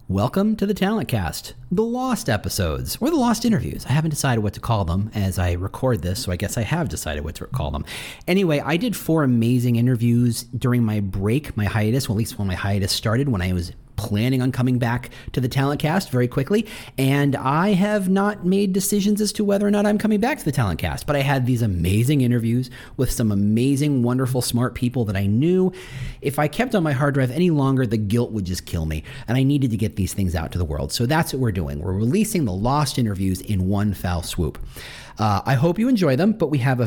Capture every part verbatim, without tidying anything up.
Welcome to the Talent Cast, the lost episodes, or the lost interviews. I haven't decided what to call them as I record this, so I guess I have decided what to call them. Anyway, I did four amazing interviews during my break, my hiatus, well, at least when my hiatus started, when I was planning on coming back to the Talent Cast very quickly, and I have not made decisions as to whether or not I'm coming back to the Talent Cast, but I had these amazing interviews with some amazing, wonderful, smart people that I knew if I kept on my hard drive any longer, the guilt would just kill me, and I needed to get these things out to the world. So that's what we're doing. We're releasing the lost interviews in one foul swoop. Uh, I hope you enjoy them, but we have a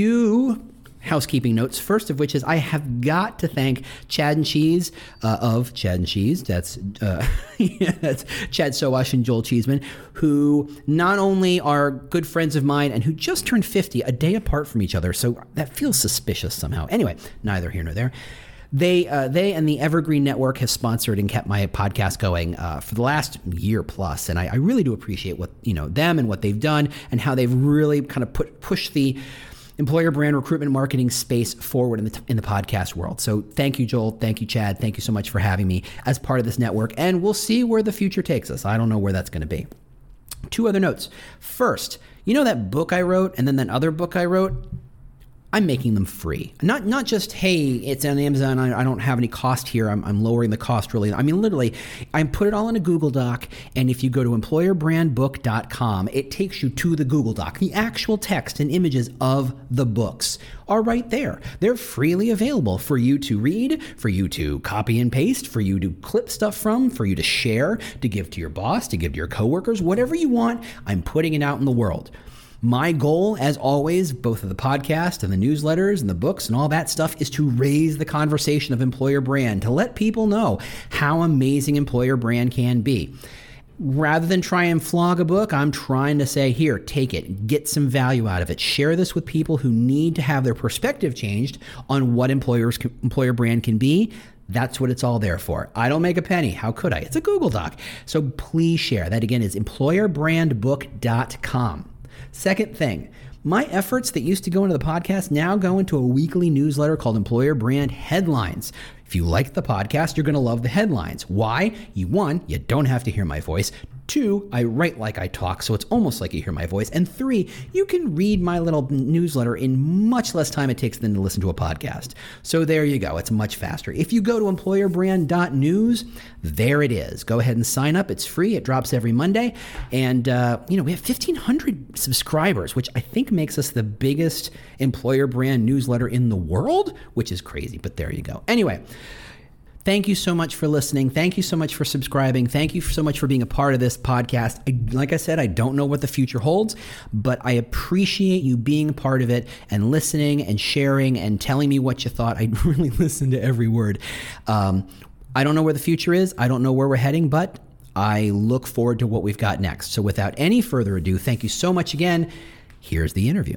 few housekeeping notes, first of which is I have got to thank Chad and Cheese uh, of Chad and Cheese. That's uh, yeah, that's Chad Sowash and Joel Cheeseman, who not only are good friends of mine and who just turned fifty a day apart from each other. So that feels suspicious somehow. Anyway, neither here nor there. They uh, they and the Evergreen Network have sponsored and kept my podcast going uh, for the last year plus, and I, I really do appreciate what you know them and what they've done and how they've really kind of put pushed the employer brand recruitment marketing space forward in the in the podcast world. So thank you, Joel. Thank you, Chad. Thank you so much for having me as part of this network. And we'll see where the future takes us. I don't know where that's going to be. Two other notes. First, you know that book I wrote and then that other book I wrote? I'm making them free. Not not just, hey, it's on Amazon, I, I don't have any cost here, I'm, I'm lowering the cost really. I mean, literally, I put it all in a Google Doc, and if you go to employer brand book dot com, it takes you to the Google Doc. The actual text and images of the books are right there. They're freely available for you to read, for you to copy and paste, for you to clip stuff from, for you to share, to give to your boss, to give to your coworkers, whatever you want, I'm putting it out in the world. My goal, as always, both of the podcast and the newsletters and the books and all that stuff, is to raise the conversation of employer brand, to let people know how amazing employer brand can be. Rather than try and flog a book, I'm trying to say, here, take it, get some value out of it. Share this with people who need to have their perspective changed on what employers employer brand can be. That's what it's all there for. I don't make a penny. How could I? It's a Google Doc. So please share. That again is employer brand book dot com. Second thing, my efforts that used to go into the podcast now go into a weekly newsletter called Employer Brand Headlines. If you like the podcast, you're going to love the headlines. Why? You one, you don't have to hear my voice. Two, I write like I talk, so it's almost like you hear my voice. And three, you can read my little newsletter in much less time it takes than to listen to a podcast. So there you go. It's much faster. If you go to employer brand dot news, there it is. Go ahead and sign up. It's free. It drops every Monday. And, uh, you know, we have fifteen hundred subscribers, which I think makes us the biggest employer brand newsletter in the world, which is crazy, but there you go. Anyway, thank you so much for listening. Thank you so much for subscribing. Thank you so much for being a part of this podcast. I, like I said, I don't know what the future holds, but I appreciate you being a part of it and listening and sharing and telling me what you thought. I really listened to every word. Um, I don't know where the future is. I don't know where we're heading, but I look forward to what we've got next. So without any further ado, thank you so much again. Here's the interview.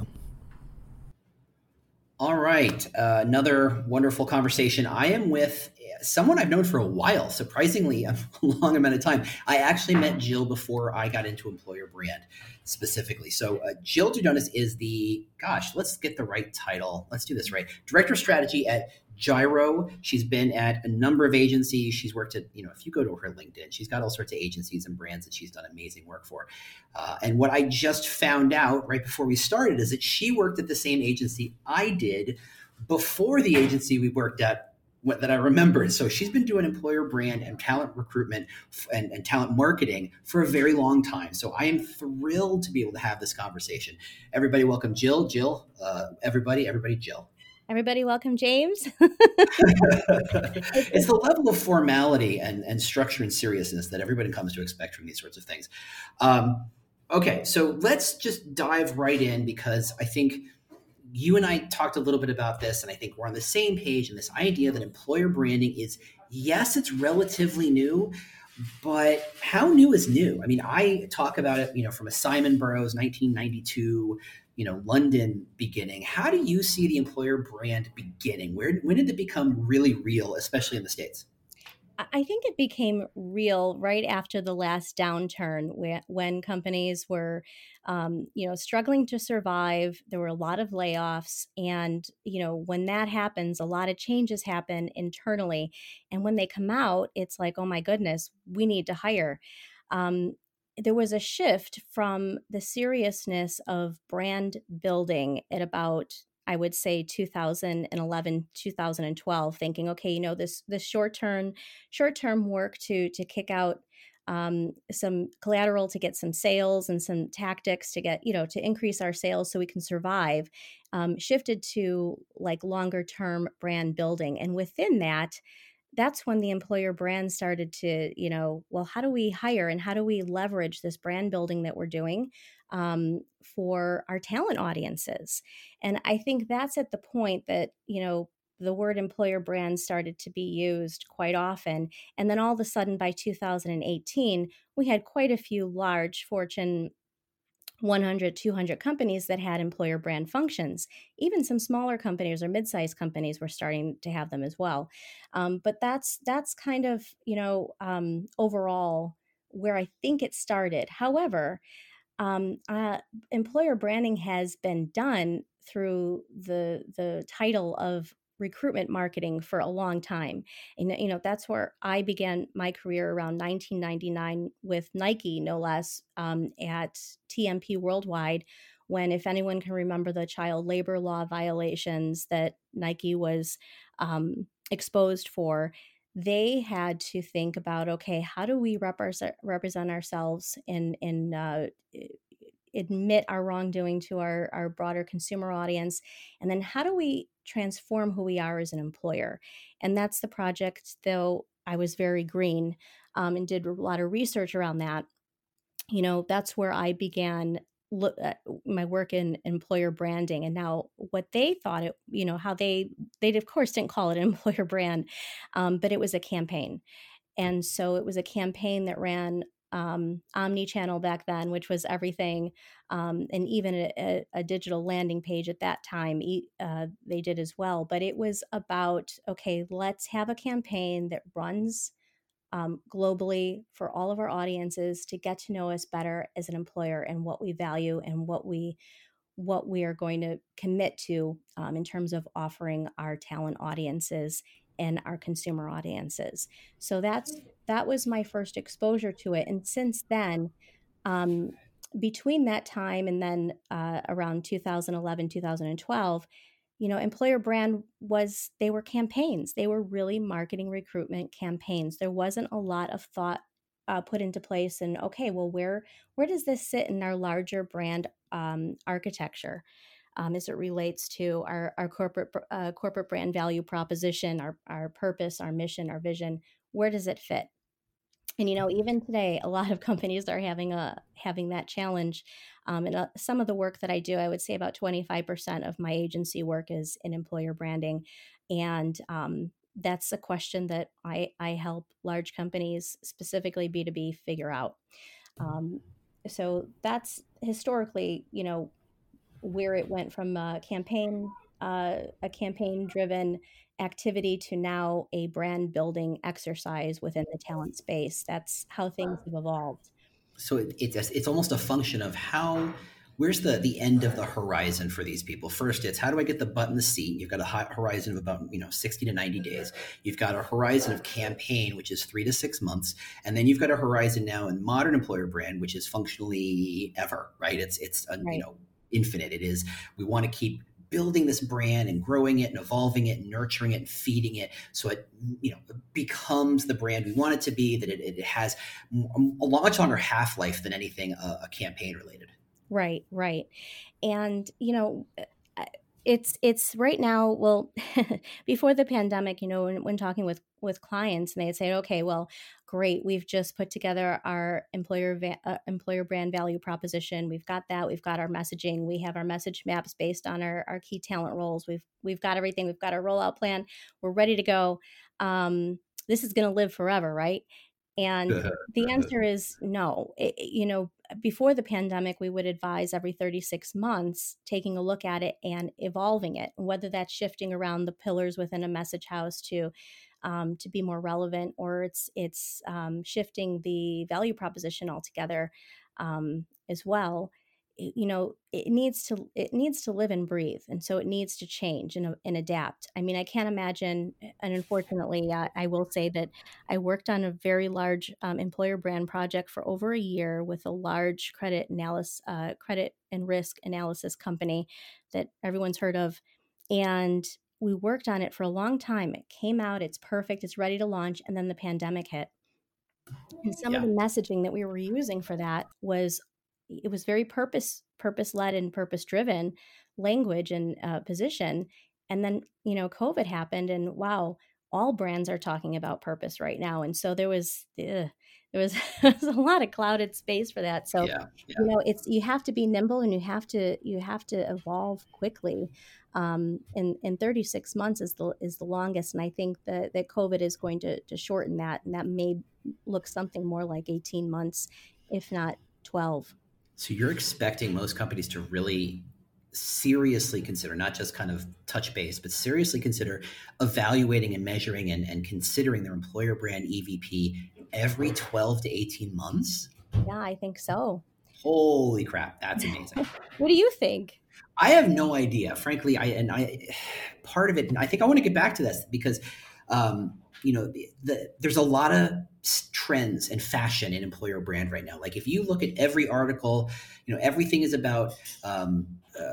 All right. Uh, another wonderful conversation. I am with someone I've known for a while, surprisingly a long amount of time. I actually met Jill before I got into employer brand specifically. So uh, Jill Dudonis is the, gosh, let's get the right title. Let's do this right. Director of Strategy at Gyro. She's been at a number of agencies. She's worked at, you know, if you go to her LinkedIn, she's got all sorts of agencies and brands that she's done amazing work for. Uh, and what I just found out right before we started is that she worked at the same agency I did before the agency we worked at that I remembered. So she's been doing employer brand and talent recruitment and, and talent marketing for a very long time. So I am thrilled to be able to have this conversation. Everybody welcome Jill. Jill, uh, everybody, everybody, Jill. Everybody welcome James. It's the level of formality and, and structure and seriousness that everybody comes to expect from these sorts of things. Um, okay, so let's just dive right in, because I think you and I talked a little bit about this, and I think we're on the same page in this idea that employer branding is, yes, it's relatively new, but how new is new? I mean, I talk about it, you know, from a Simon Burroughs nineteen ninety-two, you know, London beginning. How do you see the employer brand beginning? Where, when did it become really real, especially in the States? I think it became real right after the last downturn, where, when companies were, um, you know, struggling to survive. There were a lot of layoffs, and you know, when that happens, a lot of changes happen internally, and when they come out, it's like, oh my goodness, we need to hire. Um, there was a shift from the seriousness of brand building at about, I would say, two thousand eleven, two thousand twelve, thinking, okay, you know, this this short term short term work to to kick out um, some collateral to get some sales and some tactics to get, you know, to increase our sales so we can survive, um, shifted to like longer term brand building. And within that, that's when the employer brand started to, you know, well, how do we hire and how do we leverage this brand building that we're doing um, for our talent audiences? And I think that's at the point that, you know, the word employer brand started to be used quite often. And then all of a sudden by two thousand eighteen, we had quite a few large Fortune one hundred, two hundred companies that had employer brand functions. Even some smaller companies or mid-sized companies were starting to have them as well. Um, but that's that's kind of, you know, um, overall where I think it started. However, um, uh, employer branding has been done through the the title of recruitment marketing for a long time. And you know, that's where I began my career around nineteen ninety-nine with Nike, no less, um, at T M P Worldwide, when, if anyone can remember the child labor law violations that Nike was um, exposed for, they had to think about, okay, how do we represent represent ourselves in in uh, admit our wrongdoing to our, our broader consumer audience? And then how do we transform who we are as an employer? And that's the project, though I was very green um, and did a lot of research around that. You know, that's where I began look at my work in employer branding. And now what they thought it, you know, how they, they of course didn't call it an employer brand, um, but it was a campaign. And so it was a campaign that ran um, omni-channel back then, which was everything, um, and even a, a, a digital landing page at that time, uh, they did as well. But it was about, okay, let's have a campaign that runs um, globally for all of our audiences to get to know us better as an employer and what we value and what we what we are going to commit to um, in terms of offering our talent audiences and our consumer audiences. So that's that was my first exposure to it, and since then, um, between that time and then uh, around two thousand eleven, two thousand twelve, you know, employer brand was, they were campaigns. They were really marketing recruitment campaigns. There wasn't a lot of thought uh, put into place. And okay, well, where where does this sit in our larger brand um, architecture um, as it relates to our our corporate uh, corporate brand value proposition, our our purpose, our mission, our vision? Where does it fit? And you know, even today, a lot of companies are having a having that challenge. Um, and uh, some of the work that I do, I would say about twenty-five percent of my agency work is in employer branding, and um, that's a question that I I help large companies, specifically B two B, figure out. Um, so that's historically, you know, where it went from a campaign, uh, a campaign driven activity to now a brand building exercise within the talent space. That's how things have evolved. So it, it's it's almost a function of how, where's the the end of the horizon for these people. First, it's how do I get the butt in the seat? You've got a high horizon of about, you know, sixty to ninety days. You've got a horizon of campaign, which is three to six months, and then you've got a horizon now in modern employer brand, which is functionally ever, right? It's it's uh, Right. you know, infinite. It is, we want to keep building this brand and growing it and evolving it and nurturing it and feeding it so it, you know, becomes the brand we want it to be, that it, it has a much longer half-life than anything uh, a campaign related. Right, right. And you know, uh, it's it's right now, well, before the pandemic, you know, when, when talking with with clients, and they'd say, okay, well, great, we've just put together our employer va- uh, employer brand value proposition. We've got that, we've got our messaging, we have our message maps based on our, our key talent roles. We've we've got everything, we've got our rollout plan, we're ready to go. Um, this is going to live forever, right? And the answer is no. It, you know, before the pandemic, we would advise every thirty-six months taking a look at it and evolving it, whether that's shifting around the pillars within a message house to um, to be more relevant, or it's it's um, shifting the value proposition altogether um, as well. It- you know, it needs to it needs to live and breathe, and so it needs to change and, and adapt. I mean, I can't imagine, and unfortunately, uh, I will say that I worked on a very large um, employer brand project for over a year with a large credit analysis, uh, credit and risk analysis company that everyone's heard of, and we worked on it for a long time. It came out, it's perfect, it's ready to launch, and then the pandemic hit. And some of Yeah. the messaging that we were using for that was it was very purpose purpose led and purpose driven language and uh, position. And then you know COVID happened, and wow, all brands are talking about purpose right now. And so there was ugh, there was, there was a lot of clouded space for that. So Yeah. you Yeah. know it's you have to be nimble, and you have to you have to evolve quickly. Um, and, and thirty-six months is the is the longest, and I think that that COVID is going to to shorten that, and that may look something more like eighteen months, if not twelve. So you're expecting most companies to really seriously consider, not just kind of touch base, but seriously consider evaluating and measuring and, and considering their employer brand E V P every twelve to eighteen months? Yeah, I think so. Holy crap, that's amazing. What do you think? I have no idea, frankly. I and I, part of it, and I think I want to get back to this because, um, you know, the, the, there's a lot of trends and fashion in employer brand right now. Like if you look at every article, you know, everything is about. Um,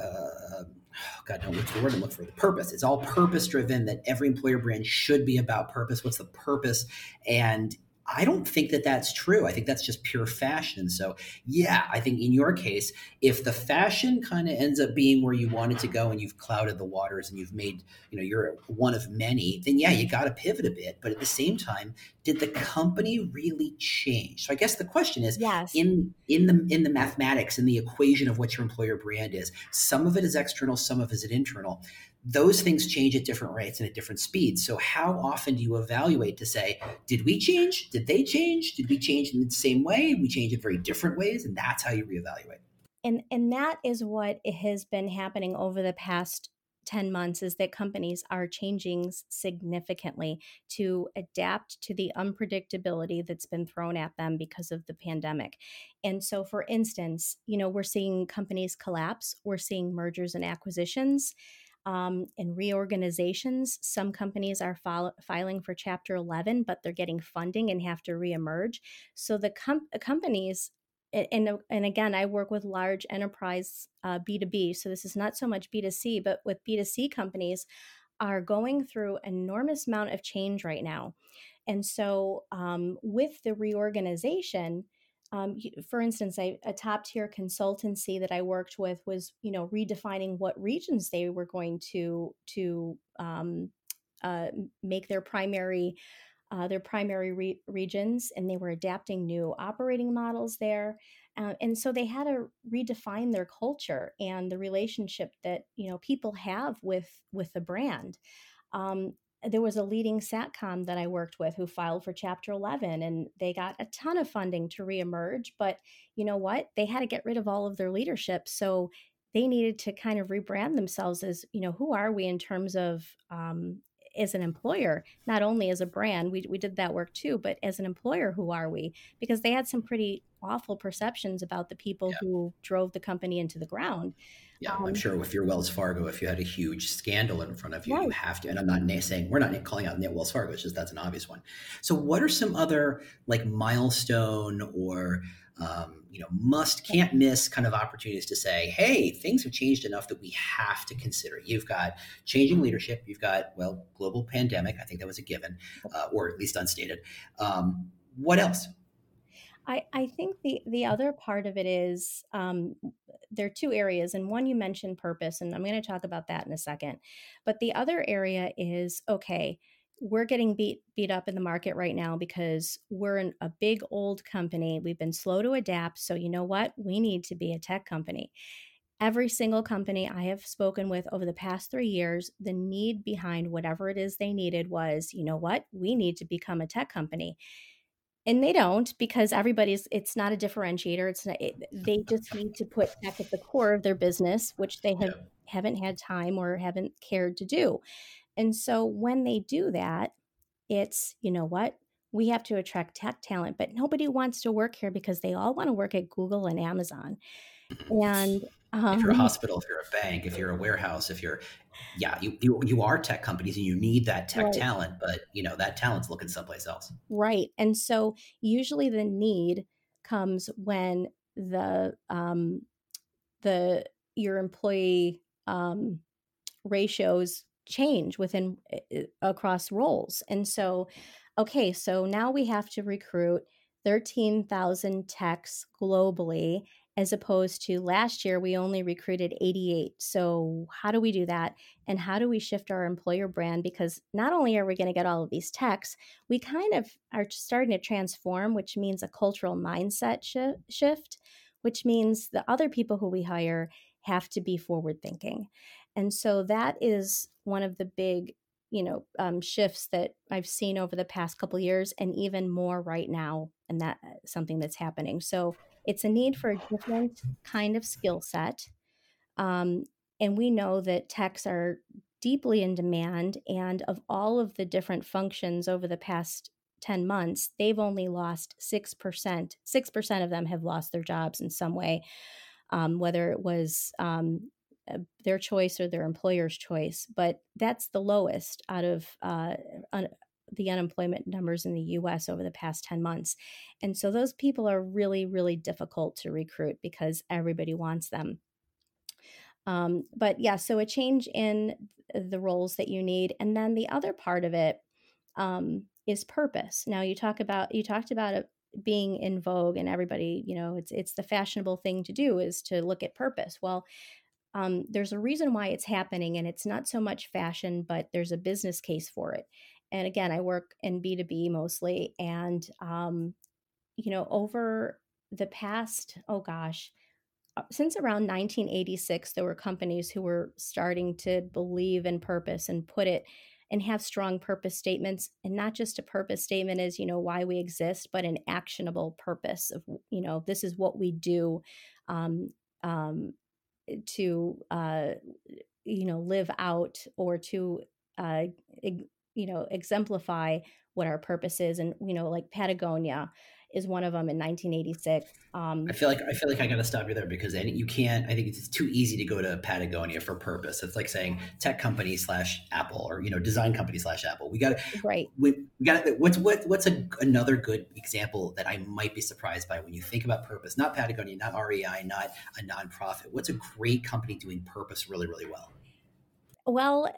uh, God, no, what's the word I'm looking for? The purpose. It's all purpose driven. That every employer brand should be about purpose. What's the purpose? And I don't think that that's true. I think that's just pure fashion. So, yeah, I think in your case, if the fashion kind of ends up being where you want it to go and you've clouded the waters and you've made, you know, you're one of many, then yeah, you got to pivot a bit. But at the same time, did the company really change? So I guess the question is Yes. in in the in the mathematics, in the equation of what your employer brand is, some of it is external, some of it is internal. Those things change at different rates and at different speeds. So how often do you evaluate to say, did we change? Did they change? Did we change in the same way? We change in very different ways. And that's how you reevaluate. And and that is what has been happening over the past ten months, is that companies are changing significantly to adapt to the unpredictability that's been thrown at them because of the pandemic. And so for instance, you know, we're seeing companies collapse, we're seeing mergers and acquisitions. Um, and reorganizations. Some companies are fil- filing for Chapter eleven, but they're getting funding and have to reemerge. So the com- companies and and again, I work with large enterprise uh, B two B, so this is not so much B two C, but with B two C companies are going through enormous amount of change right now. And so um, with the reorganization, um, for instance, I, a top tier consultancy that I worked with was, you know, redefining what regions they were going to to um, uh, make their primary uh, their primary re- regions, and they were adapting new operating models there. Uh, and so they had to redefine their culture and the relationship that you know people have with with the brand. Um, there was a leading satcom that I worked with who filed for Chapter eleven, and they got a ton of funding to reemerge. But you know what? They had to get rid of all of their leadership. So they needed to kind of rebrand themselves as, you know, who are we in terms of um, as an employer, not only as a brand, we, we did that work too, but as an employer, who are we? Because they had some pretty awful perceptions about the people Yeah. who drove the company into the ground. Yeah, I'm Um, sure if you're Wells Fargo, if you had a huge scandal in front of you, you right. have to. And I'm not na- saying we're not calling out Wells Fargo; it's just that's an obvious one. So, what are some other like milestone or um, you know must can't miss kind of opportunities to say, hey, things have changed enough that we have to consider? You've got changing leadership. You've got well, global pandemic. I think that was a given, uh, or at least unstated. Um, what else? I, I think the the other part of it is um, there are two areas, and one you mentioned purpose, and I'm going to talk about that in a second. But the other area is okay. We're getting beat beat up in the market right now because we're an, a big old company. We've been slow to adapt, so you know what? We need to be a tech company. Every single company I have spoken with over the past three years, the need behind whatever it is they needed was, you know what? We need to become a tech company, and they don't, because everybody's it's not a differentiator. It's not it, they just need to put tech at the core of their business, which they have Yeah. haven't had time or haven't cared to do. And so when they do that, It's, you know what? We have to attract tech talent, but nobody wants to work here because they all want to work at Google and Amazon. And If you're a um, hospital, if you're a bank, if you're a warehouse, if you're, yeah, you, you, you are tech companies and you need that tech right, talent, but you know, that talent's looking someplace else. right. And so usually the need comes when the um, the your employee um, ratios change within uh, across roles. And so, okay, so now we have to recruit thirteen thousand techs globally, as opposed to last year we only recruited eighty-eight. So how do we do that? And how do we shift our employer brand? Because not only are we going to get all of these techs, we kind of are starting to transform, which means a cultural mindset shi- shift, which means the other people who we hire have to be forward thinking. And so that is one of the big, you know, um, shifts that I've seen over the past couple of years, and even more right now, and that uh, something that's happening. So it's a need for a different kind of skill set, um, and we know that techs are deeply in demand. And of all of the different functions over the past ten months, they've only lost six percent. six percent of them have lost their jobs in some way, um, whether it was um, uh, their choice or their employer's choice. But that's the lowest out of uh, un- the unemployment numbers in the U S over the past ten months. And so those people are really, really difficult to recruit because everybody wants them. Um, but yeah, so a change in the roles that you need. And then the other part of it um, is purpose. Now you talk about, you talked about it being in vogue, and everybody, you know, it's, it's the fashionable thing to do is to look at purpose. Well, um, there's a reason why it's happening, and it's not so much fashion, but there's a business case for it. And again, I work in B two B mostly. And, um, you know, over the past, oh gosh, uh, since around nineteen eighty-six, there were companies who were starting to believe in purpose and put it and have strong purpose statements, and not just a purpose statement as, you know, why we exist, but an actionable purpose of, you know, this is what we do um, um, to, uh, you know, live out or to, uh, eg- you know, exemplify what our purpose is. And, you know, like Patagonia is one of them in nineteen eighty-six. I Um, feel like I feel like I got to stop you there because any, you can't. I think it's too easy to go to Patagonia for purpose. It's like saying tech company slash Apple, or you know, design company slash Apple. We got to right. we, we got to, what's what what's a, another good example that I might be surprised by when you think about purpose? Not Patagonia, not R E I, not a nonprofit. What's a great company doing purpose really really well? Well,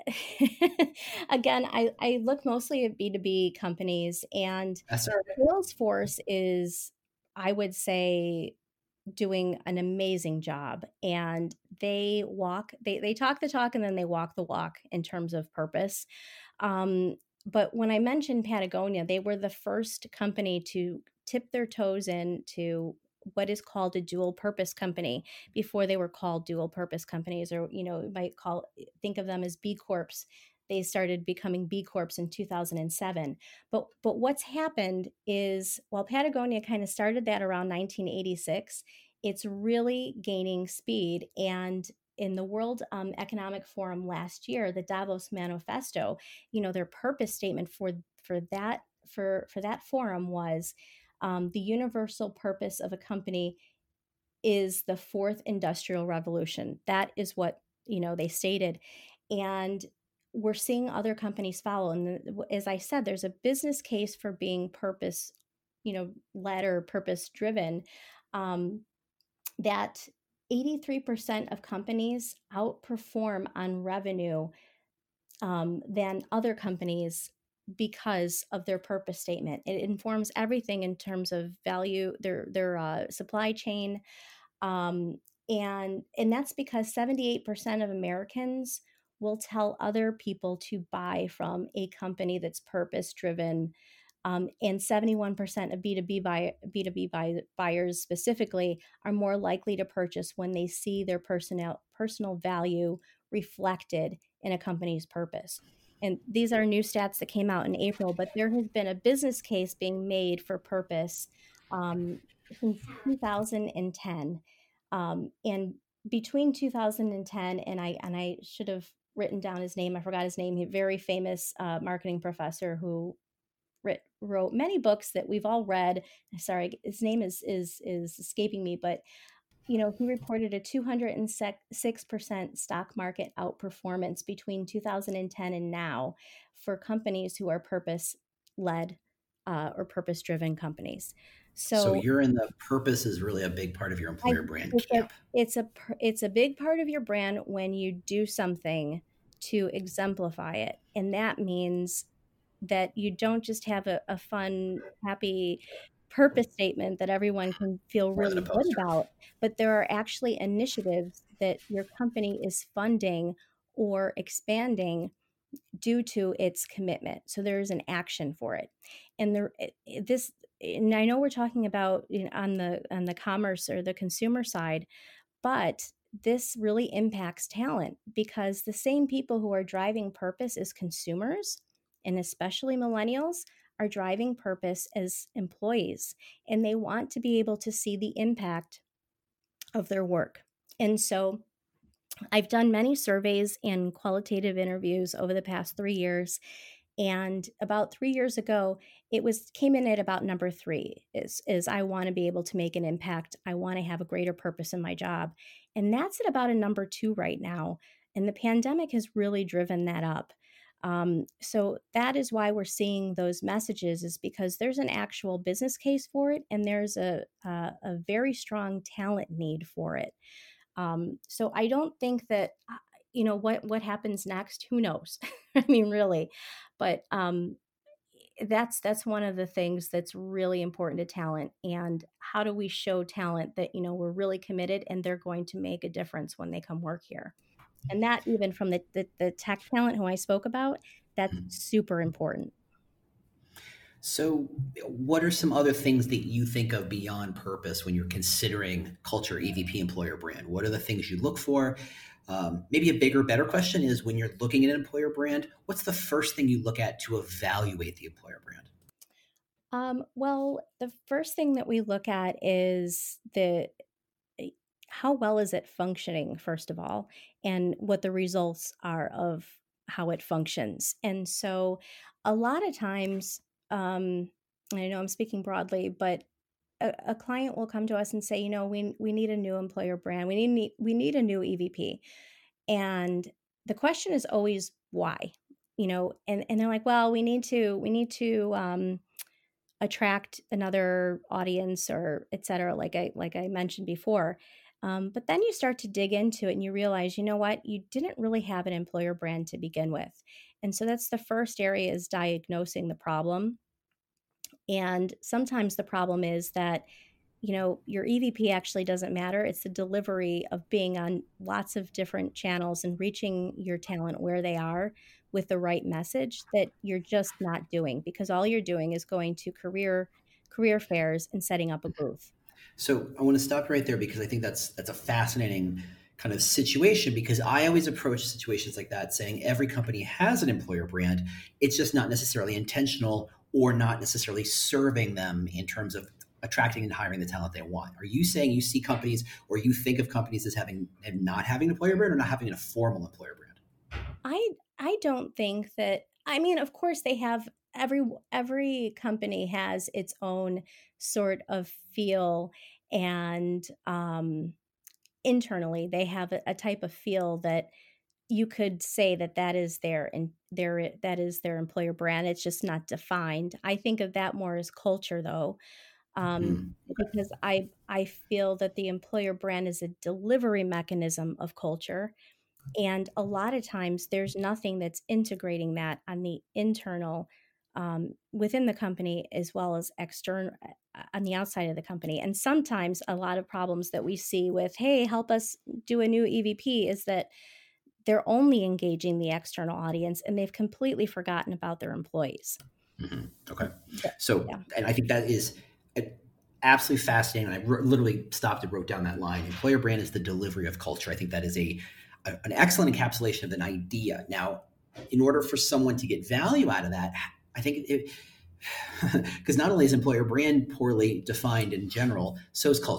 again, I, I look mostly at B two B companies, and That's all right. Salesforce is, I would say, doing an amazing job. And they walk, they, they talk the talk and then they walk the walk in terms of purpose. Um, but when I mentioned Patagonia, they were the first company to tip their toes into what is called a dual purpose company. Before they were called dual purpose companies, or you know, you might call think of them as B Corps. They started becoming B Corps in two thousand seven. But but what's happened is, while Patagonia kind of started that around nineteen eighty-six, it's really gaining speed. And in the World um, Economic Forum last year, the Davos Manifesto, you know, their purpose statement for for that for for that forum was, um, the universal purpose of a company is the fourth industrial revolution. That is what, you know, they stated. And we're seeing other companies follow. And the, as I said, there's a business case for being purpose, you know, led or purpose driven. Um, that eighty-three percent of companies outperform on revenue um, than other companies because of their purpose statement. It informs everything in terms of value, their their uh, supply chain, um, and and that's because seventy-eight percent of Americans will tell other people to buy from a company that's purpose driven, um, and seventy-one percent of B two B buy, B two B buy, buyers specifically are more likely to purchase when they see their personal personal value reflected in a company's purpose. And these are new stats that came out in April, but there has been a business case being made for purpose um, since two thousand ten. Um, and between two thousand ten and I and I should have written down his name. I forgot his name. He very famous uh, marketing professor who wrote many books that we've all read. Sorry, his name is is is escaping me, but you know, he reported a two hundred six percent stock market outperformance between two thousand ten and now for companies who are purpose led uh, or purpose driven companies. So So you're in the purpose is really a big part of your I, employer brand it's a camp. it's a pr- it's a big part of your brand when you do something to exemplify it, and that means that you don't just have a, a fun, happy purpose statement that everyone can feel More than a really good poster. about, but there are actually initiatives that your company is funding or expanding due to its commitment. So there is an action for it. And there this and I know we're talking about, you know, on the on the commerce or the consumer side, but this really impacts talent because the same people who are driving purpose as consumers, and especially millennials, are driving purpose as employees. And they want to be able to see the impact of their work. And so I've done many surveys and qualitative interviews over the past three years. And about three years ago, it was came in at about number three is, is I want to be able to make an impact. I want to have a greater purpose in my job. And that's at about a number two right now. And the pandemic has really driven that up. Um, so that is why we're seeing those messages is because there's an actual business case for it. And there's a, a, a very strong talent need for it. Um, so I don't think that, uh, you know, what, what happens next, who knows? I mean, really, but, um, that's, that's one of the things that's really important to talent. And how do we show talent that, you know, we're really committed and they're going to make a difference when they come work here? And that even from the, the, the tech talent who I spoke about, that's super important. So, what are some other things that you think of beyond purpose when you're considering culture, E V P, employer brand? What are the things you look for? Um, maybe a bigger, better question is when you're looking at an employer brand, what's the first thing you look at to evaluate the employer brand? Um, well, the first thing that we look at is the eh, how well is it functioning, first of all, and what the results are of how it functions. And so a lot of times, um, I know I'm speaking broadly, but a, a client will come to us and say, you know, we we need a new employer brand. We need we need a new E V P. And the question is always why, you know, and, and they're like, well, we need to, we need to um attract another audience or et cetera, like I like I mentioned before. Um, but then you start to dig into it and you realize, you know what, you didn't really have an employer brand to begin with. And so that's the first area is diagnosing the problem. And sometimes the problem is that, you know, your E V P actually doesn't matter. It's the delivery of being on lots of different channels and reaching your talent where they are with the right message that you're just not doing because all you're doing is going to career career fairs and setting up a booth. So I want to stop right there because I think that's that's a fascinating kind of situation because I always approach situations like that saying every company has an employer brand. It's just not necessarily intentional or not necessarily serving them in terms of attracting and hiring the talent they want. Are you saying you see companies or you think of companies as having and not having an employer brand or not having a formal employer brand? I I don't think that I mean, of course they have every every company has its own sort of feel and um internally they have a, a type of feel that you could say that that is their and their that is their employer brand. It's just not defined. I think of that more as culture though, um, Hmm. Okay. because I I feel that the employer brand is a delivery mechanism of culture, and a lot of times there's nothing that's integrating that on the internal um, within the company as well as external on the outside of the company. And sometimes a lot of problems that we see with, hey, help us do a new E V P is that they're only engaging the external audience and they've completely forgotten about their employees. Hmm. Okay. But, So, yeah. and I think that is absolutely fascinating. And I r- literally stopped and wrote down that line. Employer brand is the delivery of culture. I think that is a, a an excellent encapsulation of an idea. Now, in order for someone to get value out of that, I think it, because not only is employer brand poorly defined in general, so is culture.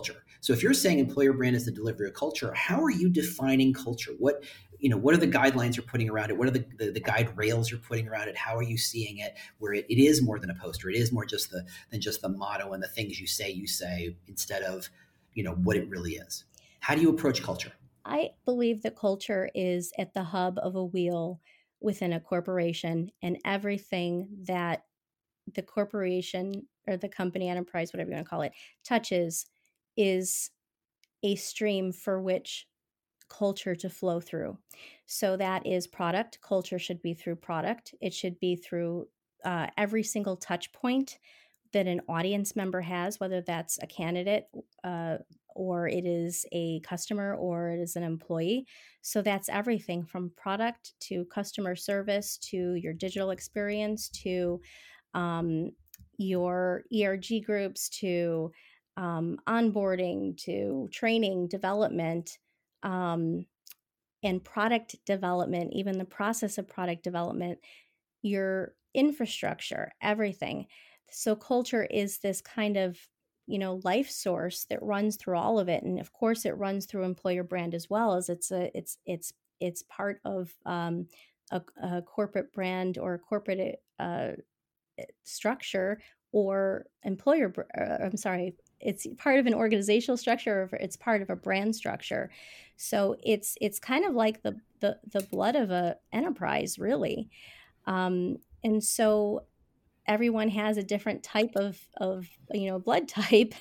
So if you're saying employer brand is the delivery of culture, how are you defining culture? What, you know, what are the guidelines you're putting around it? What are the, the, the guide rails you're putting around it? How are you seeing it where it, it is more than a poster? It is more just the, than just the motto and the things you say, you say, instead of, you know, what it really is. How do you approach culture? I believe that culture is at the hub of a wheel within a corporation, and everything that the corporation or the company, enterprise, whatever you want to call it, touches is a stream for which culture to flow through. So that is product. Culture should be through product. It should be through uh, every single touch point that an audience member has, whether that's a candidate uh, or it is a customer or it is an employee. So that's everything from product to customer service to your digital experience to um, your E R G groups to um, onboarding to training, development, um, and product development, even the process of product development, your infrastructure, everything. So culture is this kind of, you know, life source that runs through all of it. And of course it runs through employer brand as well, as it's a it's it's it's part of um, a, a corporate brand or a corporate uh, structure or employer uh, I'm sorry, it's part of an organizational structure or it's part of a brand structure. So it's it's kind of like the the, the blood of a enterprise, really. Um, and so everyone has a different type of of you know blood type.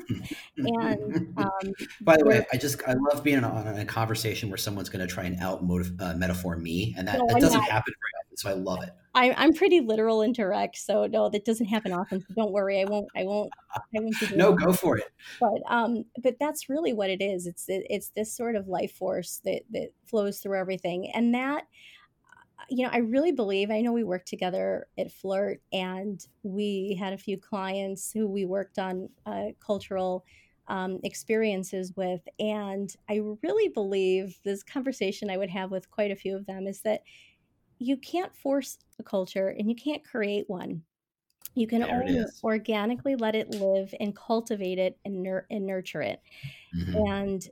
And um, By the way, I just I love being on a, a conversation where someone's going to try and out motiv- uh, metaphor me, and that, no, that I'm doesn't not. happen very often. So I love it. I, I'm pretty literal and direct, so no, that doesn't happen often. So don't worry, I won't. I won't. I won't be doing No, that. go for it. But um, but that's really what it is. It's it's this sort of life force that that flows through everything, and that you know, I really believe. I know we worked together at Flirt, and we had a few clients who we worked on uh, cultural um, experiences with, and I really believe this conversation I would have with quite a few of them is that you can't force a culture and you can't create one. You can There it only is. organically let it live and cultivate it and, nur- and nurture it. Mm-hmm. And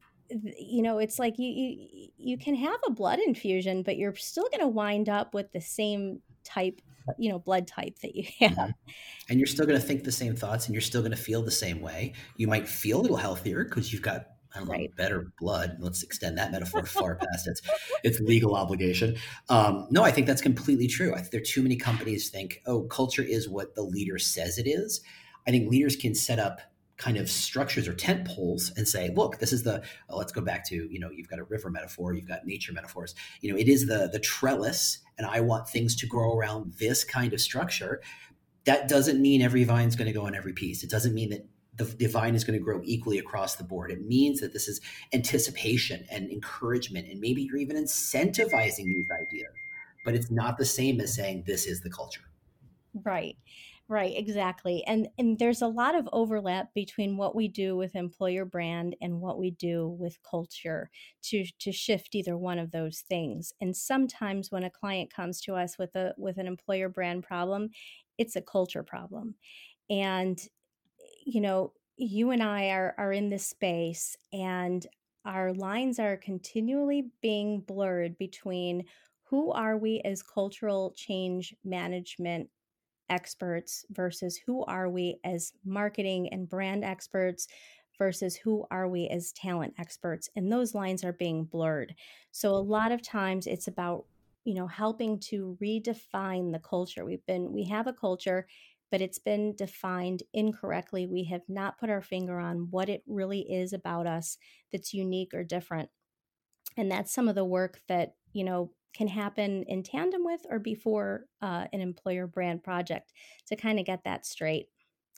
you know, it's like you you you can have a blood infusion, but you're still going to wind up with the same type, you know, blood type that you have. Mm-hmm. And you're still going to think the same thoughts, and you're still going to feel the same way. You might feel a little healthier because you've got, I don't know, Right. better blood. Let's extend that metaphor far past its its legal obligation. Um, no, I think that's completely true. I think there are too many companies think, oh, culture is what the leader says it is. I think leaders can set up kind of structures or tent poles and say, look, this is the, oh, let's go back to, you know, you've got a river metaphor, you've got nature metaphors, you know, it is the the trellis, and I want things to grow around this kind of structure. That doesn't mean every vine's going to go on every piece. It doesn't mean that the, the vine is going to grow equally across the board. It means that this is anticipation and encouragement, and maybe you're even incentivizing these ideas, but it's not the same as saying this is the culture. Right. Right, exactly. And and there's a lot of overlap between what we do with employer brand and what we do with culture to to shift either one of those things. And sometimes when a client comes to us with a with an employer brand problem, it's a culture problem. And you know, you and I are are in this space, and our lines are continually being blurred between who are we as cultural change management experts versus who are we as marketing and brand experts versus who are we as talent experts, and those lines are being blurred. So a lot of times it's about, you know, helping to redefine the culture. We've been we have a culture, but it's been defined incorrectly. We have not put our finger on what it really is about us that's unique or different. And that's some of the work that, you know, can happen in tandem with or before uh, an employer brand project to kind of get that straight.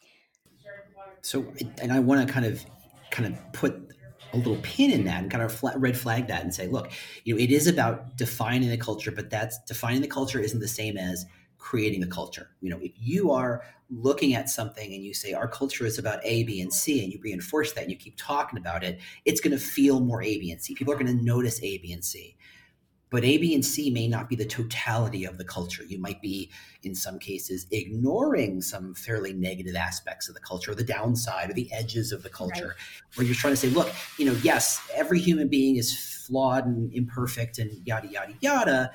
So, and I want to kind of, kind of put a little pin in that and kind of flat, red flag that and say, look, you know, it is about defining the culture, but that's defining the culture isn't the same as creating a culture. You know, if you are looking at something and you say our culture is about A, B, and C, and you reinforce that and you keep talking about it, it's going to feel more A, B, and C. People are going to notice A, B, and C. but A, B, and C may not be the totality of the culture. You might be, in some cases, ignoring some fairly negative aspects of the culture, or the downside, or the edges of the culture, right, where you're trying to say, look, you know, yes, every human being is flawed and imperfect and yada, yada, yada.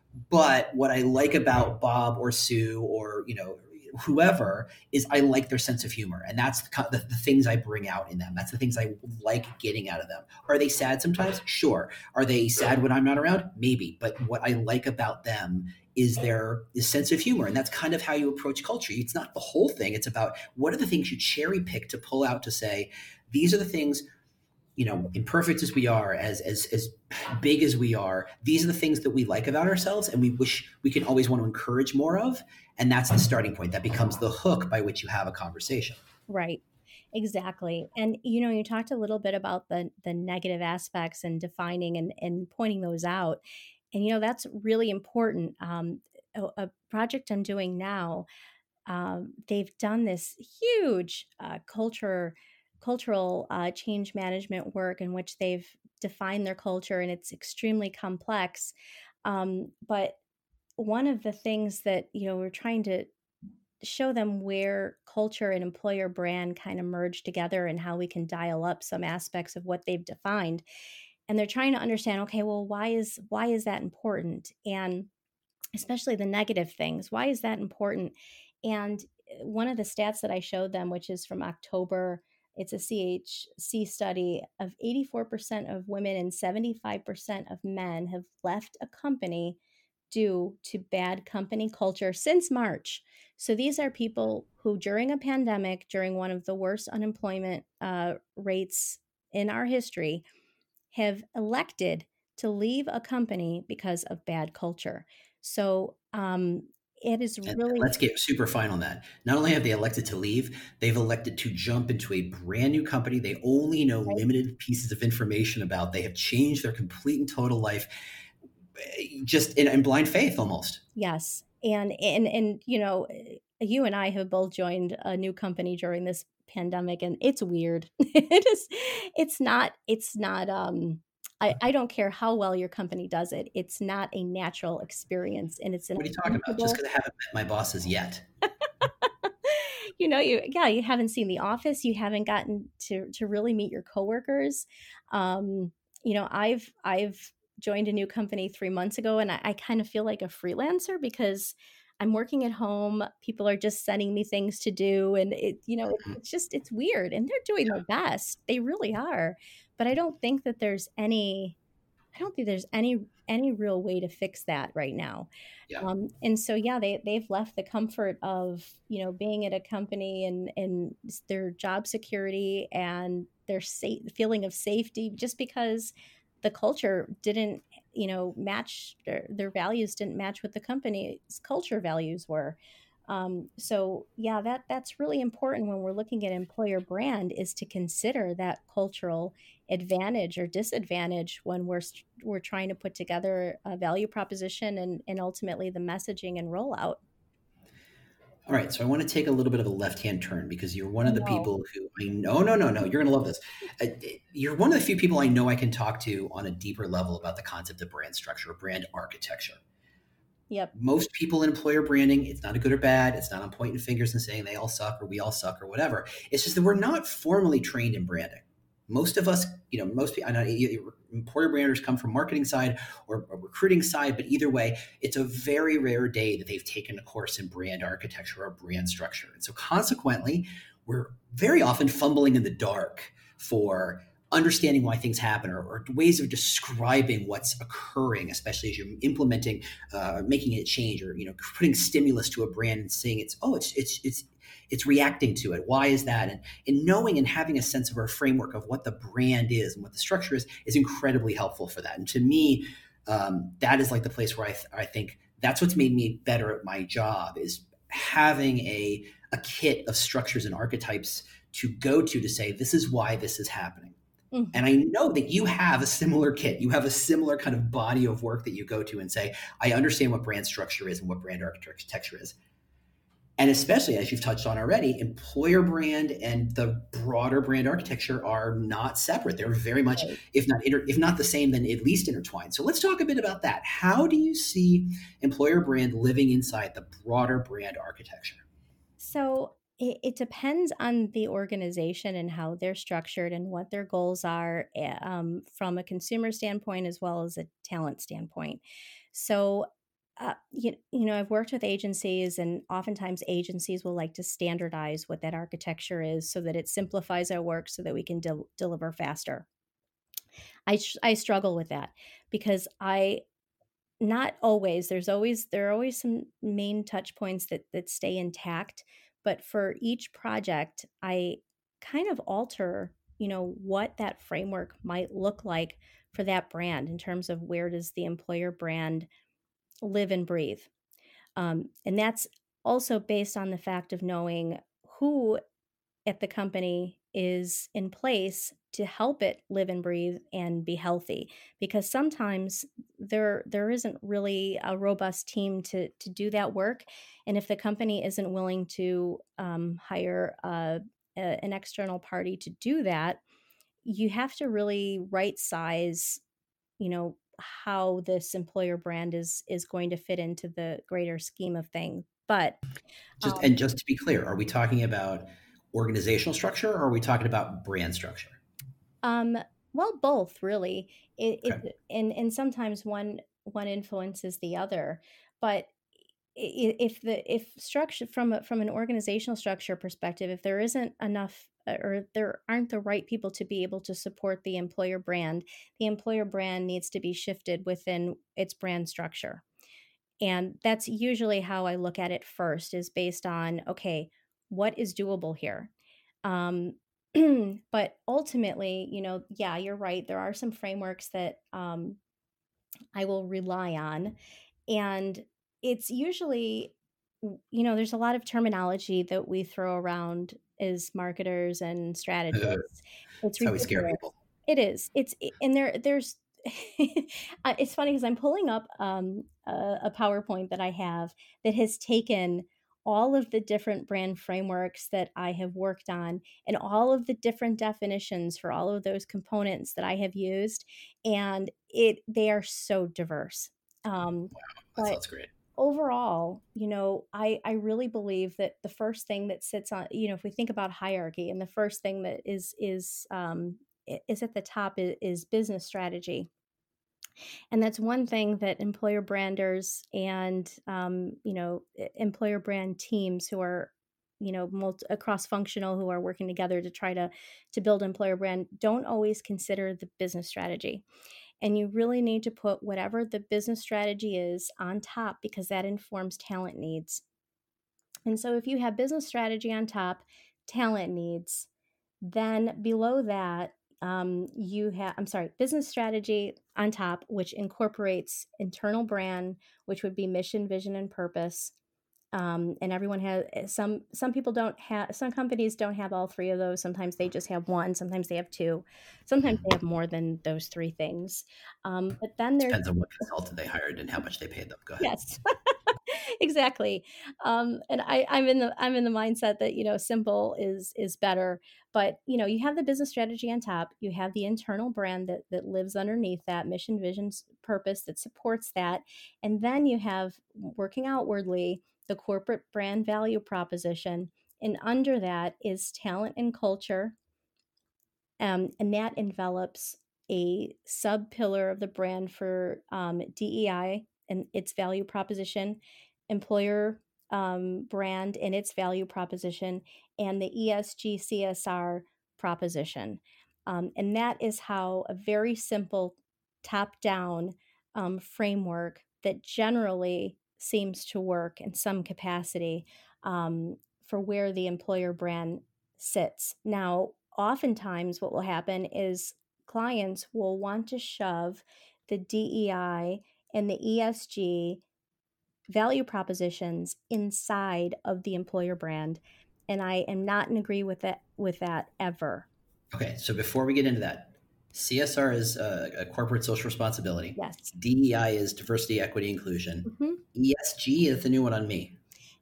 But what I like about Bob or Sue or, you know, whoever is I like their sense of humor. And that's the, the, the things I bring out in them. That's the things I like getting out of them. Are they sad sometimes? Sure. Are they sad when I'm not around? Maybe. But what I like about them is their is sense of humor. And that's kind of how you approach culture. It's not the whole thing. It's about what are the things you cherry pick to pull out to say, these are the things, you know, imperfect as we are, as as as big as we are, these are the things that we like about ourselves and we wish we can always want to encourage more of. And that's the starting point. That becomes the hook by which you have a conversation. Right. Exactly. And, you know, you talked a little bit about the the negative aspects and defining and, and pointing those out. And, you know, that's really important. Um, a, a project I'm doing now, um, they've done this huge uh, culture cultural uh, change management work in which they've defined their culture, and it's extremely complex. Um, but one of the things that, you know, we're trying to show them where culture and employer brand kind of merge together and how we can dial up some aspects of what they've defined. And they're trying to understand, okay, well, why is why is that important? And especially the negative things. Why is that important? And one of the stats that I showed them, which is from October, it's a C H C study of eighty-four percent of women and seventy-five percent of men have left a company due to bad company culture since March. So these are people who, during a pandemic, during one of the worst unemployment uh, rates in our history, have elected to leave a company because of bad culture. So um, it is really... And let's get super fine on that. Not only have they elected to leave, they've elected to jump into a brand new company they only know right. limited pieces of information about. They have changed their complete and total life just in, in blind faith almost. Yes. And, and, and, you know, you and I have both joined a new company during this pandemic, and it's weird. It is, it's not, it's not, um, I, I don't care how well your company does it. It's not a natural experience. And it's an What are you talking about? Just because I haven't met my bosses yet. You know, you, yeah, you haven't seen The Office. You haven't gotten to, to really meet your coworkers. Um, you know, I've, I've, joined a new company three months ago, and I, I kind of feel like a freelancer because I'm working at home. People are just sending me things to do, and it, you know, mm-hmm. it, it's just it's weird. And they're doing yeah. their best; they really are. But I don't think that there's any. I don't think there's any any real way to fix that right now. Yeah. Um, and so, yeah, they they've left the comfort of, you know, being at a company and and their job security and their safe feeling of safety, just because the culture didn't, you know, match their, their values didn't match what the company's culture values were. Um, so yeah, that that's really important when we're looking at employer brand, is to consider that cultural advantage or disadvantage when we're we're trying to put together a value proposition and, and ultimately the messaging and rollout. All right, so I want to take a little bit of a left-hand turn because you're one of the no. people who I know, no, no, no, you're going to love this. Uh, you're one of the few people I know I can talk to on a deeper level about the concept of brand structure or brand architecture. Yep. Most people in employer branding, it's not a good or bad. It's not on pointing fingers and saying they all suck or we all suck or whatever. It's just that we're not formally trained in branding. Most of us, you know, most people, I know employer branders come from marketing side or a recruiting side, but either way, it's a very rare day that they've taken a course in brand architecture or brand structure. And so consequently, we're very often fumbling in the dark for understanding why things happen or, or ways of describing what's occurring, especially as you're implementing, uh, making it change or, you know, putting stimulus to a brand and saying it's, oh, it's, it's, it's, it's reacting to it. Why is that? And, and knowing and having a sense of our framework of what the brand is and what the structure is, is incredibly helpful for that. And to me, um, that is like the place where I, th- I think that's what's made me better at my job, is having a, a kit of structures and archetypes to go to, to say, this is why this is happening. Mm-hmm. And I know that you have a similar kit. You have a similar kind of body of work that you go to and say, I understand what brand structure is and what brand architecture is. And especially, as you've touched on already, employer brand and the broader brand architecture are not separate. They're very much, Right. if not inter, if not the same, then at least intertwined. So let's talk a bit about that. How do you see employer brand living inside the broader brand architecture? So it, it depends on the organization and how they're structured and what their goals are, eh, um, from a consumer standpoint as well as a talent standpoint. So, uh, you, you know, I've worked with agencies, and oftentimes agencies will like to standardize what that architecture is so that it simplifies our work so that we can del- deliver faster. I, sh- I struggle with that because I not always. There's always there are always some main touch points that that stay intact, but for each project, I kind of alter, you know, what that framework might look like for that brand in terms of where does the employer brand live and breathe. Um, and that's also based on the fact of knowing who at the company is in place to help it live and breathe and be healthy, because sometimes there there isn't really a robust team to to do that work, and if the company isn't willing to um, hire a, a, an external party to do that, you have to really right size, you know, how this employer brand is is going to fit into the greater scheme of things. But Just um, and just to be clear, are we talking about organizational structure or are we talking about brand structure? Um, well, both really. It, Okay. it and and sometimes one one influences the other, but i- if the if structure from a, from an organizational structure perspective, if there isn't enough, uh, or there aren't the right people to be able to support the employer brand, the employer brand needs to be shifted within its brand structure. And that's usually how I look at it first, is based on, okay, what is doable here? Um, but ultimately, you know, yeah, you're right. There are some frameworks that um, I will rely on. And it's usually, you know, there's a lot of terminology that we throw around as marketers and strategists. It's That's how we scare ridiculous. people. It is. It's and there there's uh, it's funny because I'm pulling up um, a, a PowerPoint that I have that has taken all of the different brand frameworks that I have worked on and all of the different definitions for all of those components that I have used, and it they are so diverse. Um, That but sounds great. overall, you know, I I really believe that the first thing that sits on, you know, if we think about hierarchy, and the first thing that is is um, i- is at the top is, is business strategy. And that's one thing that employer branders and, um, you know, e- employer brand teams who are, you know, multi- cross functional, who are working together to try to to build employer brand, don't always consider the business strategy. And you really need to put whatever the business strategy is on top, because that informs talent needs. And so if you have business strategy on top, talent needs, then below that, um, you have, I'm sorry, business strategy on top, which incorporates internal brand, which would be mission, vision, and purpose. Um, and everyone has some, some people don't have, some companies don't have all three of those. Sometimes they just have one, sometimes they have two, sometimes they have more than those three things. Um, but then there's, Depends on what consultant they hired and how much they paid them. Go ahead. yes. Exactly. Um, and I, I'm in the I'm in the mindset that, you know, simple is is better. But you know, you have the business strategy on top. You have the internal brand that that lives underneath that mission, vision, s- purpose that supports that, and then you have, working outwardly, the corporate brand value proposition. And under that is talent and culture, um, and that envelops a sub pillar of the brand for um, D E I and its value proposition, employer um, brand and its value proposition, and the E S G C S R proposition. Um, and that is how a very simple top down um, framework that generally seems to work in some capacity, um, for where the employer brand sits. Now, oftentimes, what will happen is clients will want to shove the D E I and the E S G value propositions inside of the employer brand, and I am not in agree with that with that ever. Okay, so before we get into that, C S R is uh, a corporate social responsibility. Yes. D E I is diversity, equity, inclusion. Mhm. E S G is the new one on me.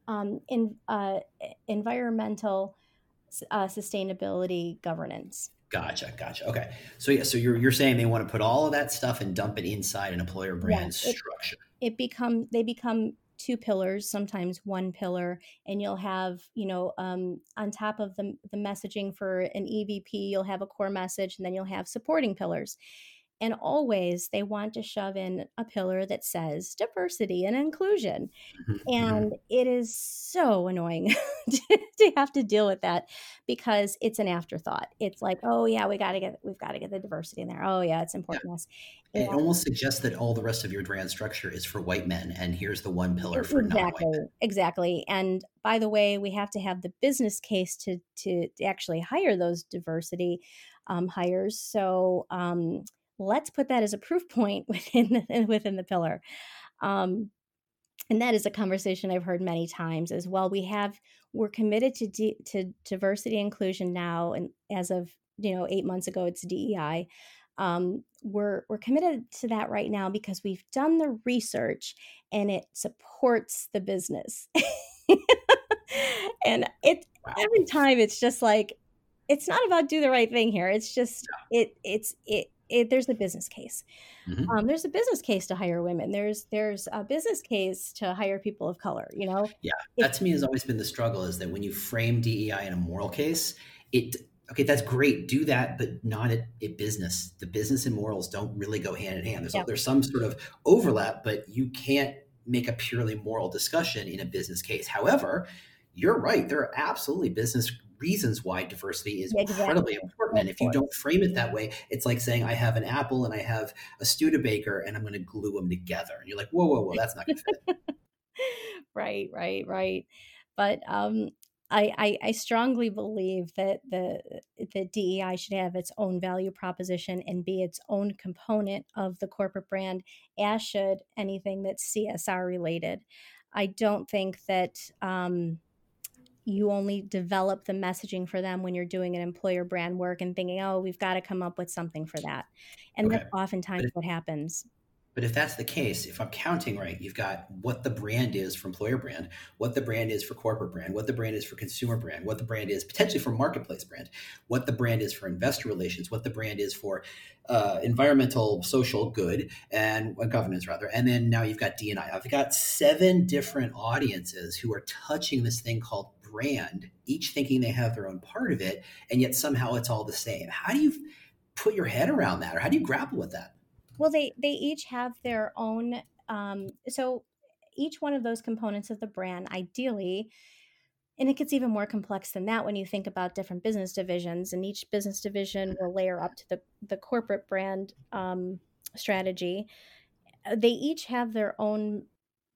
um, in uh, environmental uh, sustainability governance. Gotcha, gotcha. Okay, so yeah, so you're you're saying they want to put all of that stuff and dump it inside an employer Yeah, brand it structure. it become they become two pillars, sometimes one pillar, and you'll have, you know, um, on top of the the messaging for an E V P, you'll have a core message, and then you'll have supporting pillars. And always they want to shove in a pillar that says diversity and inclusion. Hmm. Hmm. And it is so annoying to, to have to deal with that because it's an afterthought. It's like, oh yeah, we got to get we've got to get the diversity in there. Oh yeah, it's Yeah, important to us. And it almost suggests that all the rest of your brand structure is for white men, and here's the one pillar for non-white exactly, exactly. And by the way, we have to have the business case to to, to actually hire those diversity um, hires. So um, let's put that as a proof point within the, within the pillar. Um, and that is a conversation I've heard many times as well. We have we're committed to D, to diversity inclusion now, and as of, you know, eight months ago, it's D E I. Um, we're we're committed to that right now because we've done the research and it supports the business. And it men. every time it's just like it's not about do the right thing here. It's just it it's it, it there's a business case. Wow. Hmm. Um, there's a business case to hire women. There's there's a business case to hire people of color. You know, Yeah, if that to me has always been the struggle, is that when you frame D E I in a moral case, it okay, that's great, do that, but not at a business. The business and morals don't really go hand in hand. There's yeah, there's some sort of overlap, but you can't make a purely moral discussion in a business case. However, you're right. There are absolutely business reasons why diversity is yeah, incredibly exactly. important. Of And if you course. don't frame it that way, it's like saying I have an apple and I have a Studebaker and I'm going to glue them together. And you're like, whoa, whoa, whoa, that's not going to fit. Right, right, right. But um, I, I I strongly believe that the the D E I should have its own value proposition and be its own component of the corporate brand, as should anything that's C S R related. I don't think that um, you only develop the messaging for them when you're doing an employer brand work and thinking, oh, we've got to come up with something for that. And that's Okay. oftentimes But what happens. But if that's the case, if I'm counting right, you've got what the brand is for employer brand, what the brand is for corporate brand, what the brand is for consumer brand, what the brand is potentially for marketplace brand, what the brand is for investor relations, what the brand is for uh, environmental, social good, and uh, governance rather. And then now you've got D and I. I've got seven different audiences who are touching this thing called brand, each thinking they have their own part of it, and yet somehow it's all the same. How do you put your head around that, or how do you grapple with that? Well, they they each have their own. Um, so each one of those components of the brand, ideally, and it gets even more complex than that when you think about different business divisions, and each business division will layer up to the the corporate brand um, strategy. Uh, They each have their own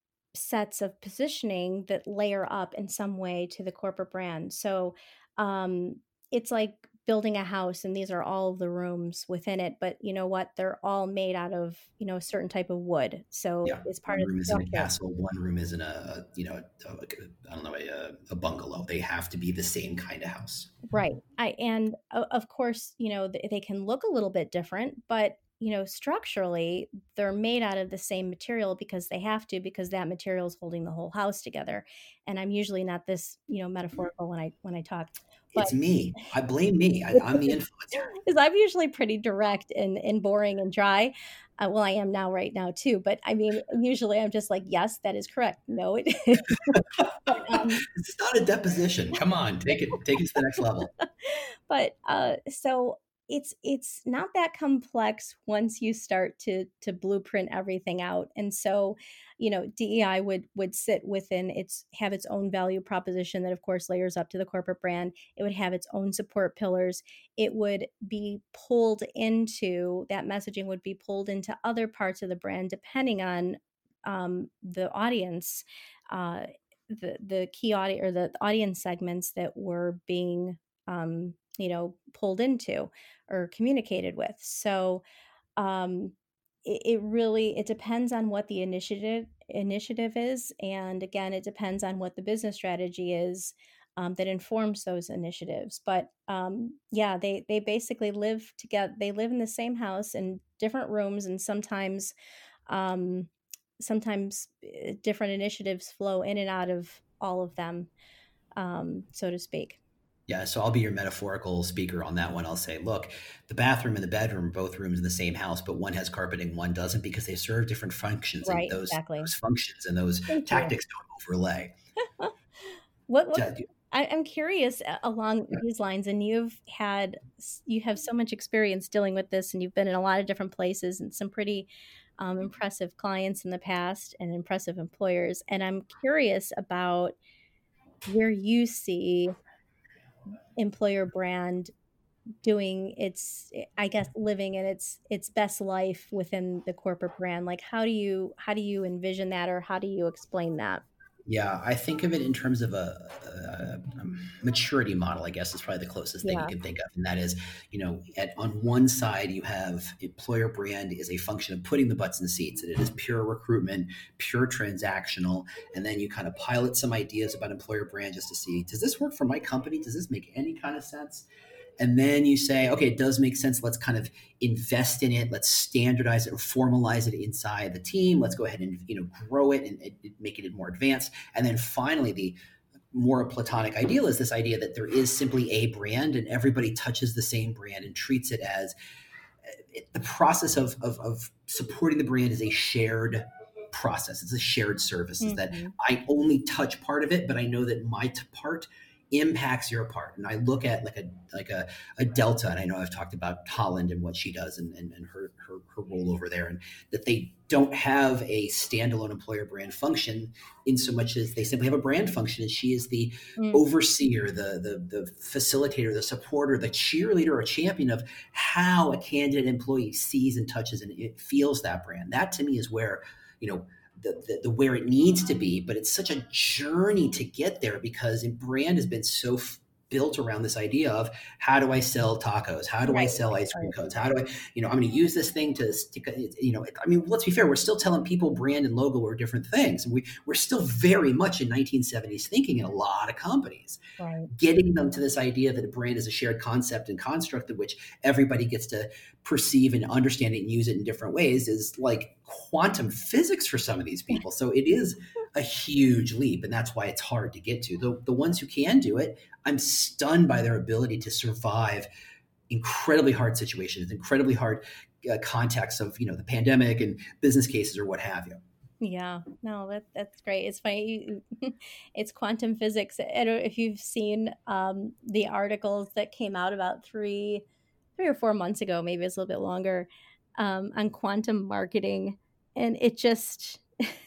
sets of positioning that layer up in some way to the corporate brand. So um, it's like building a house, and these are all of the rooms within it. But you know what? They're all made out of, you know, a certain type of wood. So Yeah, it's part one of room the is in a structure. castle, one room is in a, you know, a, a, I don't know, a, a bungalow. They have to be the same kind of house. Right. I and o- of course, you know, th- they can look a little bit different, but you know, structurally, they're made out of the same material because they have to, because that material is holding the whole house together. And I'm usually not this, you know, metaphorical when I when I talk, but It's me. I blame me. I, I'm the influencer. because I'm usually pretty direct and and boring and dry. Uh, well, I am now right now too, but I mean, usually I'm just like, yes, that is correct. No, it is. But um, This is not a deposition. Come on, take it, take it to the next level. but uh so it's it's not that complex once you start to to blueprint everything out. And so, you know, DEI would would sit within its have its own value proposition that of course layers up to the corporate brand. It would have its own support pillars. It would be pulled into that messaging would be pulled into other parts of the brand depending on um, the audience, uh, the the key audience or the audience segments that were being um, you know, pulled into or communicated with. So um, it, it really it depends on what the initiative initiative is, and again, it depends on what the business strategy is um, that informs those initiatives. But um, yeah, they they basically live together. They live in the same house in different rooms, and sometimes um, sometimes uh, different initiatives flow in and out of. all of them, um, so to speak. Yeah, so I'll be your metaphorical speaker on that one. I'll say, look, the bathroom and the bedroom are both rooms in the same house, but one has carpeting, one doesn't, because they serve different functions, and Right, those exactly. those functions and those Thank you. tactics don't overlay. What what Yeah, do- I, I'm curious uh, along yeah. these lines, and you've had s- you have so much experience dealing with this, and you've been in a lot of different places and some pretty um, impressive clients in the past and impressive employers. And I'm curious about where you see employer brand doing its, I guess, living in its its best life within the corporate brand. Like, how do you how do you envision that, or how do you explain that? Yeah, I think of it in terms of a, a, a maturity model, I guess is probably the closest thing you Yeah. can think of. And that is, you know, at, on one side, you have employer brand is a function of putting the butts in the seats, and it is pure recruitment, pure transactional. And then you kind of pilot some ideas about employer brand just to see, does this work for my company? Does this make any kind of sense? And then you say, okay, it does make sense. Let's kind of invest in it. Let's standardize it or formalize it inside the team. Let's go ahead and, you know, grow it and, and make it more advanced. And then finally, the more platonic ideal is this idea that there is simply a brand and everybody touches the same brand and treats it as it, the process of, of, of supporting the brand is a shared process. It's a shared service. Is that Hmm. I only touch part of it, but I know that my t- part impacts your part. And I look at like a like a, a delta, and I know I've talked about Holland and what she does and, and, and her, her her role over there, and that they don't have a standalone employer brand function in so much as they simply have a brand function, and she is the Mm. overseer, the the the facilitator, the supporter, the cheerleader or champion of how a candidate employee sees and touches and it feels that brand. That to me is where, you know, the, the, the where it needs to be, but it's such a journey to get there because brand has been so f- built around this idea of how do I sell tacos? How do I Right. sell ice cream Right. cones? How do I, you know, I'm going to use this thing to stick, you know, I mean, let's be fair. We're still telling people brand and logo are different things. And we, we're still very much in nineteen seventies thinking in a lot of companies. Right. Getting them to this idea that a brand is a shared concept and construct of which everybody gets to perceive and understand it and use it in different ways is like quantum physics for some of these people. So it is a huge leap, and that's why it's hard to get to. The, the ones who can do it, I'm stunned by their ability to survive incredibly hard situations, incredibly hard uh, contexts of, you know, the pandemic and business cases or what have you. Yeah, no, that that's great. It's funny. you- It's quantum physics. I don't know if you've seen um, the articles that came out about three, three or four months ago. Maybe it's a little bit longer, um, on quantum marketing, and it just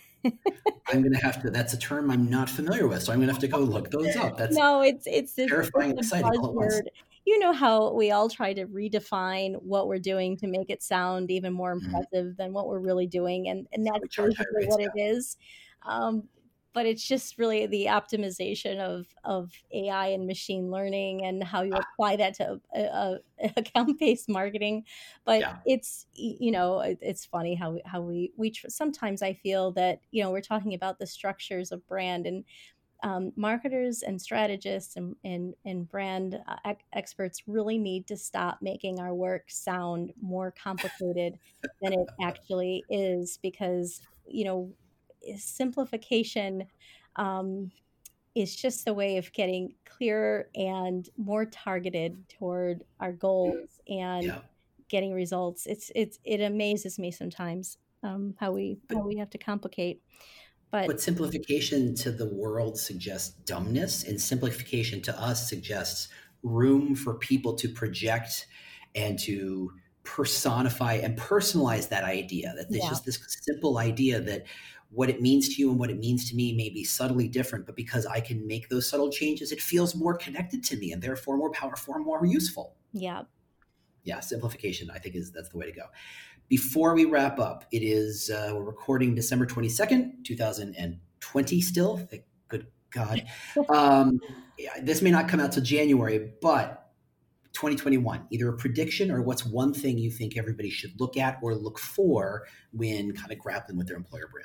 I'm going to have to, that's a term I'm not familiar with. So I'm going to have to go look those up. That's no, it's it's a, terrifying it's and a exciting all at once. buzzword. You know how we all try to redefine what we're doing to make it sound even more Mm-hmm. impressive than what we're really doing, and and So that's we charge high basically rates. what Yeah. it is. Um, but it's just really the optimization of of A I and machine learning and how you Ah, apply that to uh, uh, account based marketing. But yeah. it's y- you know it, it's funny how we, how we we tr- sometimes I feel that you know we're talking about the structures of brand, and um, marketers and strategists and, and, and brand uh, ex- experts really need to stop making our work sound more complicated than it actually is, because you know simplification um, is just the way of getting clearer and more targeted toward our goals and Yeah. getting results. It's it's it amazes me sometimes, um, how we But how we have to complicate, but but simplification to the world suggests dumbness, and simplification to us suggests room for people to project and to personify and personalize that idea. That there's yeah. just this simple idea that what it means to you and what it means to me may be subtly different, but because I can make those subtle changes, it feels more connected to me and therefore more powerful, more useful. Yeah. Yeah, simplification, I think, is that's the way to go. Before we wrap up, it is uh, we're recording December twenty-second, twenty twenty still. Thank good God. Um, yeah, this may not come out till January, but twenty twenty-one, either a prediction or what's one thing you think everybody should look at or look for when kind of grappling with their employer brand.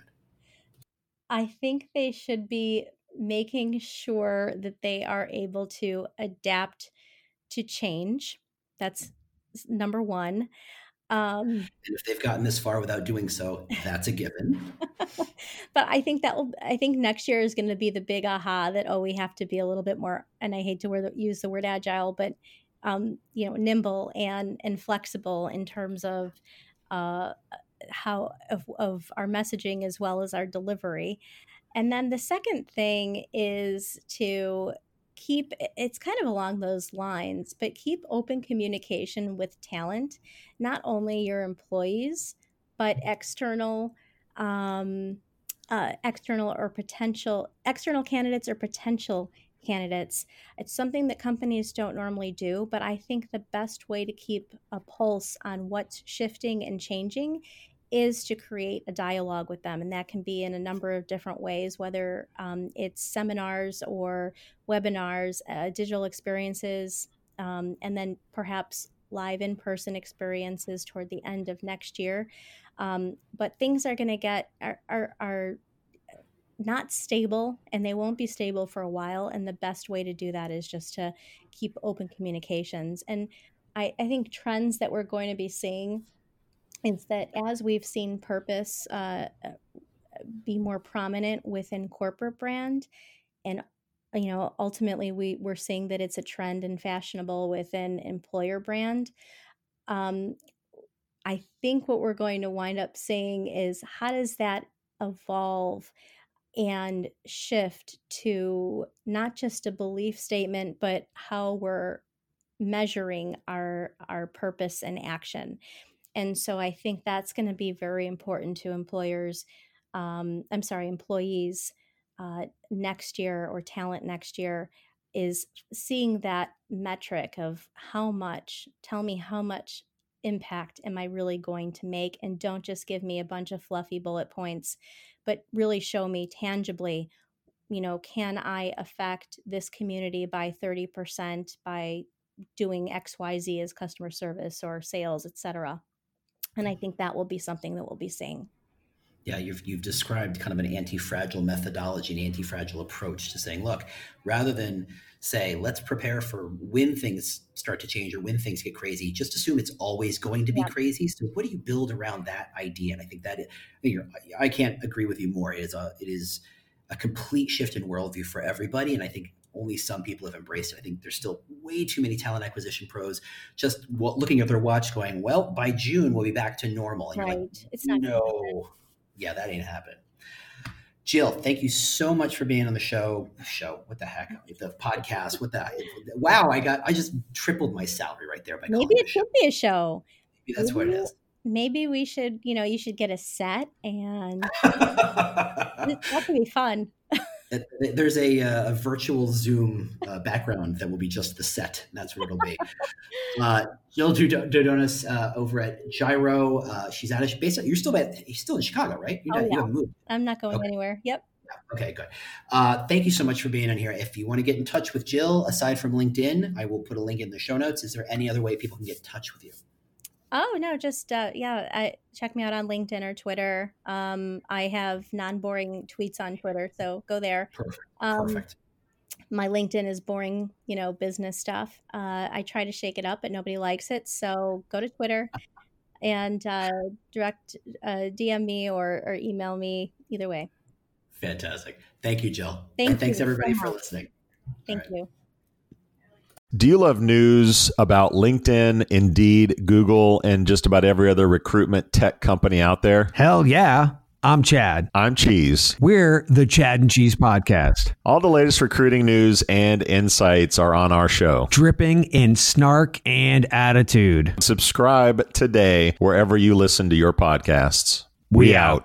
I think they should be making sure that they are able to adapt to change. That's s- number one. Um, and if they've gotten this far without doing so, that's a given. But I think that will, I think next year is going to be the big aha that, oh, we have to be a little bit more, and I hate to word, use the word agile, but, um, you know, nimble and, and flexible in terms of uh, how, of, of our messaging as well as our delivery. And then the second thing is to keep, it's kind of along those lines, but keep open communication with talent, not only your employees, but external, um, uh, external or potential, external candidates or potential candidates. It's something that companies don't normally do, but I think the best way to keep a pulse on what's shifting and changing is to create a dialogue with them. And that can be in a number of different ways, whether um, it's seminars or webinars, uh, digital experiences, um, and then perhaps live in-person experiences toward the end of next year. Um, but things are going to get, are, are, are not stable, and they won't be stable for a while. And the best way to do that is just to keep open communications. And I, I think trends that we're going to be seeing is that as we've seen purpose uh, be more prominent within corporate brand, and you know, ultimately we we're seeing that it's a trend and fashionable within employer brand. Um, I think what we're going to wind up seeing is, how does that evolve and shift to not just a belief statement, but how we're measuring our our purpose and action. And so I think that's going to be very important to employers, um, I'm sorry, employees uh, next year, or talent next year, is seeing that metric of how much, tell me how much impact am I really going to make? And don't just give me a bunch of fluffy bullet points, but really show me tangibly, you know, can I affect this community by thirty percent by doing X Y Z as customer service or sales, et cetera. And I think that will be something that we'll be seeing. Yeah, you've, you've described kind of an anti-fragile methodology, an anti-fragile approach to saying, look, rather than say, let's prepare for when things start to change or when things get crazy, just assume it's always going to be Yeah. crazy. So what do you build around that idea? And I think that, you're, I can't agree with you more. It is a, it is a complete shift in worldview for everybody. And I think only some people have embraced it. I think there's still way too many talent acquisition pros just looking at their watch going, well, by June, we'll be back to normal. And Right. you're like, it's not no, yeah, that ain't happening. Jill, thank you so much for being on the show. Show, what the heck? The podcast, what the, wow, I got, I just tripled my salary right there by calling Maybe it it should be a show. Maybe that's maybe, what it is. Maybe we should, you know, you should get a set, and that could be fun. There's a, a virtual Zoom uh, background that will be just the set. That's what it'll be. uh, Jill Dodonis uh, over at Gyro. Uh, she's out of basically. You're still at, you're still in Chicago, right? You're oh, not, yeah. You haven't moved. I'm not going okay. anywhere. Yep. Okay, good. Uh, thank you so much for being on here. If you want to get in touch with Jill, aside from LinkedIn, I will put a link in the show notes. Is there any other way people can get in touch with you? Oh, no, just, uh, yeah, I, check me out on LinkedIn or Twitter. Um, I have non-boring tweets on Twitter, so go there. Perfect. Um, Perfect. My LinkedIn is boring, you know, business stuff. Uh, I try to shake it up, but nobody likes it. So go to Twitter and uh, direct uh, D M me or, or email me, either way. Fantastic. Thank you, Jill. Thank and thanks you everybody so for much. listening. Thank right. you. Do you love news about LinkedIn, Indeed, Google, and just about every other recruitment tech company out there? Hell yeah. I'm Chad. I'm Cheese. We're the Chad and Cheese Podcast. All the latest recruiting news and insights are on our show. Dripping in snark and attitude. Subscribe today wherever you listen to your podcasts. We out.